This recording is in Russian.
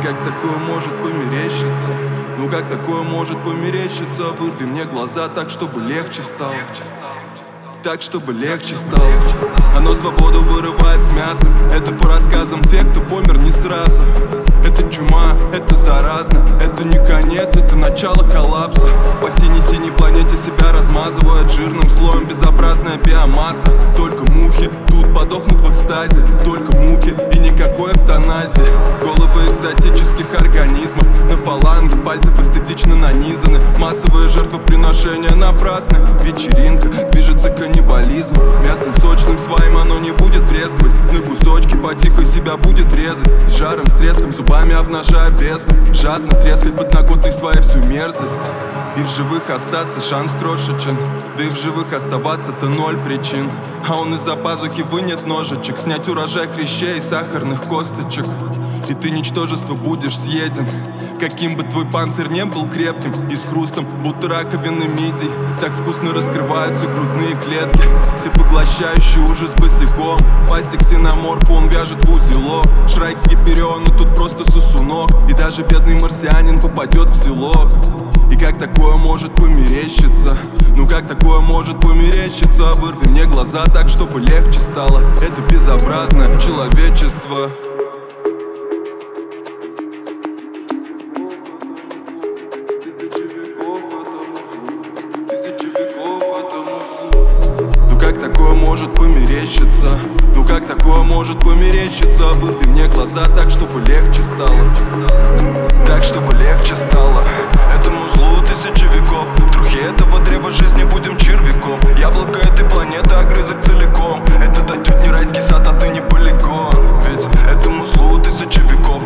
как такое может померещиться? Ну как такое может померещиться? Вырви мне глаза так, чтобы легче стало. Так, чтобы легче стало. Оно свободу вырывает с мясом. Это по рассказам тех, кто помер не сразу. Это чума, это заразно. Это не конец, это начало коллапса. По синей-синей планете себя размазывает жирным слоем безобразная биомасса. Только мухи тут подохнут в экстазе. Только муки и никакой эвтаназии. Головы экзотических организмов на фаланги пальцев эстетично нанизаны. Массовые жертвоприношения напрасны. Вечеринка движется к каннибализму. Мясом сочным своим оно не будет брезговать. На кусочки потихо себя будет резать. С жаром, с треском, зубами обнажая бездну. Жадно трескать подноготной своей всю мерзость. И в живых остаться шанс крошечен. Да и в живых оставаться-то ноль причин. А он из-за пазухи вынет ножичек. Снять урожай хрящей и сахарных косточек. И ты, ничтожество, будешь съеден. Каким бы твой панцирь не был крепким. И с хрустом, будто раковины мидий. Так вкусно раскрываются грудные клетки. Всепоглощающий ужас босиком. Пластик ксеноморф, он вяжет в узелок. Шрайк с Гипериона, тут просто сосунок. И даже бедный марсианин попадет в селок. И как такое может померещиться? Ну как такое может померещиться? Вырви мне глаза так, чтобы легче стало. Это безобразное человечество. Ну как такое может померещиться? Ну как такое может померещиться? Вырви мне глаза так, чтобы легче стало. Так, чтобы легче стало. Этому злу тысячи веков. В трухе этого древа жизни будем червяком. Яблоко этой планеты, огрызок целиком. Этот отнюдь не райский сад, а ты не полигон. Ведь этому злу тысячи веков.